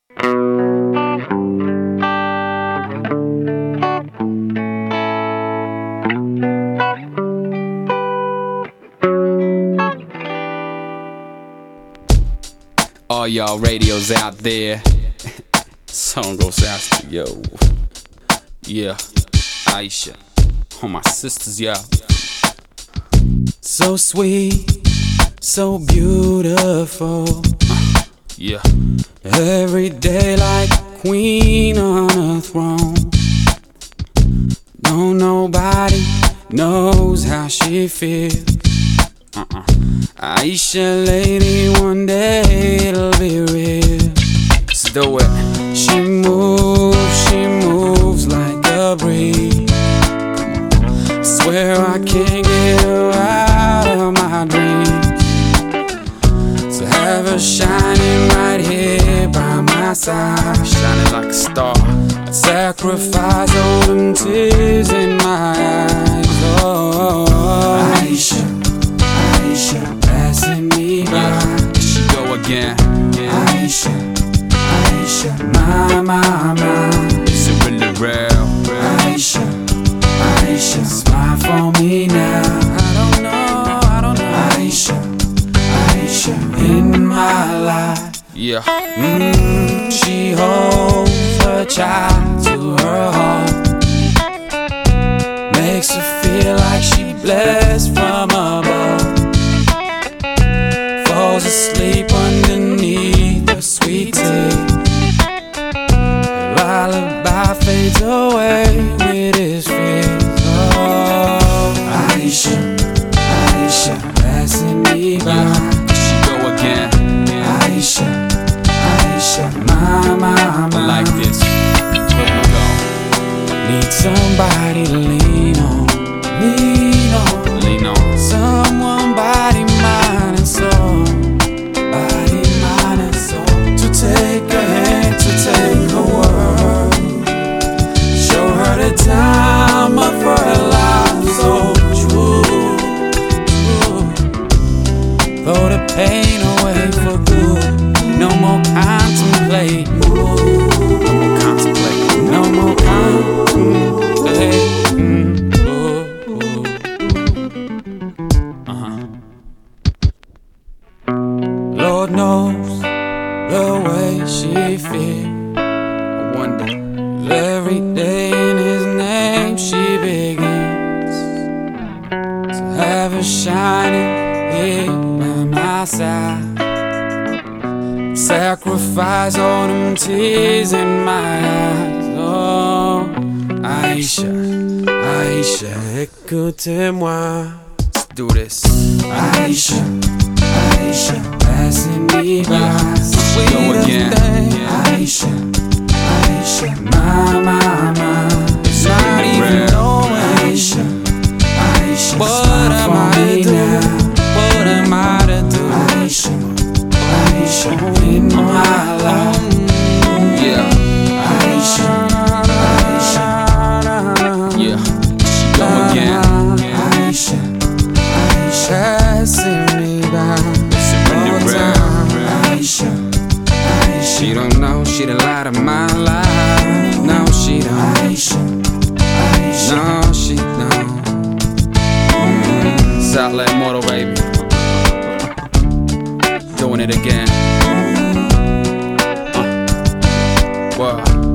All y'all radios out there, song goes out to yo. Yeah, Aisha, all my sisters, yeah. So sweet, so beautiful. Yeah, every day like a queen on a throne. No, nobody knows how she feels. Aisha, lady, one day it'll be real. Let's do it. She moves like a breeze. I swear I can't get her out of my dreams. So have her shining right here by my side, shining like a star. I'd sacrifice all them tears in my eyes. Oh, Aisha, Aisha, passing me by. Here she go again. Aisha, Aisha, my. Is it really real? Aisha, Aisha, smile for me now. I don't know. Aisha, Aisha, in my life. Yeah. She holds her child to her heart. Makes her feel like she blessed from above. Falls asleep underneath the sweet tea. Lullaby fades away with his fears. Oh, Aisha, Aisha, passing me by. Here she go again. Aisha, Aisha, my. Like this. Here we go. Need somebody to lean on. Lean on. Someone, body, mind, and soul. Body, mind, and soul. To take her hand, to take her word. Show her the time of her life. So true. Throw the pain away for good. No more contemplate. No more contemplate. Lord knows the way she feels. I wonder every day in his name she begins. So have her shining here by my side. Sacrifice all them tears in my eyes. Oh, Aisha, Aisha, écoutez-moi. Let's do this. Aisha, Aisha, passing me by. Go again. Aisha, Aisha, my. It's not even knowing. Aisha, Aisha, what am I to do? What am I to do? Aisha, Aisha, in my life. Yeah, Aisha, Aisha, yeah. Go again. Aisha, Aisha, passing me by. Aisha, Aisha, she don't know, she the light of my life. No, she don't. Aisha, Aisha, no, she don't. Southland Motor, baby. Doing it again. Wow.